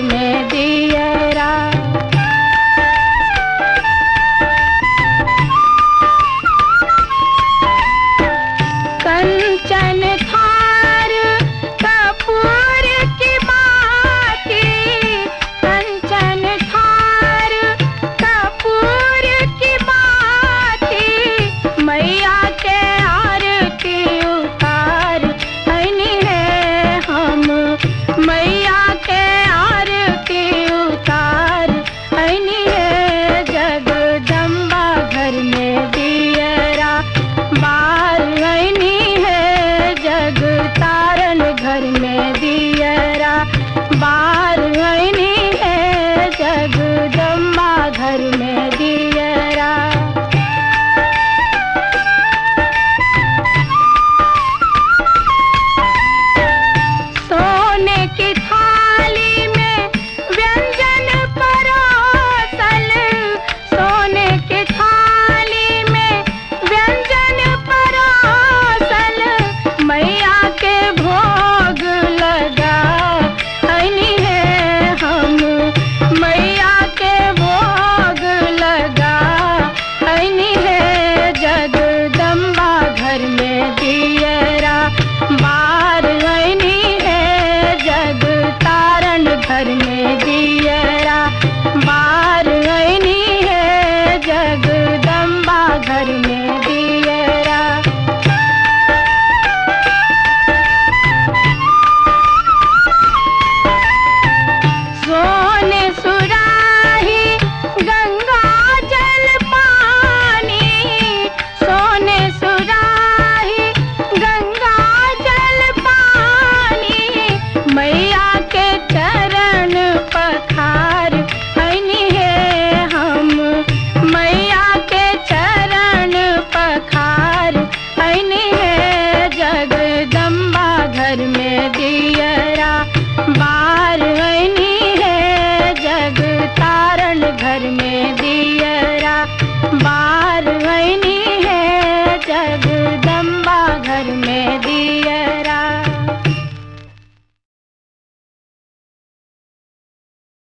में दियरा। कंचन थार कपूर की बाती, कंचन थार कपूर की बाती, मैया के आरती उतार हनी है हम, मैया के आरती उतार हनी है। जगदम्बा घर में दियरा बार हनी है, जग तारन घर में दियरा बार हनी है, जगदम्बा घर में दियरा। सोने की थाली में व्यंजन परोसल, सोने की थाली में व्यंजन परोसल, मैया के भोग लगा हनी है हम, मैया के भोग लगा हनी है। जगदम्बा घर में दियरा बार हनी है, जग तारन घर में दियरा बार हनी है, जगदम्बा घर में दियरा। सोने सुराही गंगा जल पानी, सोने सुराही गंगा जल पानी, मैया के चरण पखार हनी है हम, मैया के चरण पखार हनी है। जगदम्बा घर में दियरा बार हनी है, जग तारन घर में दियरा बार हनी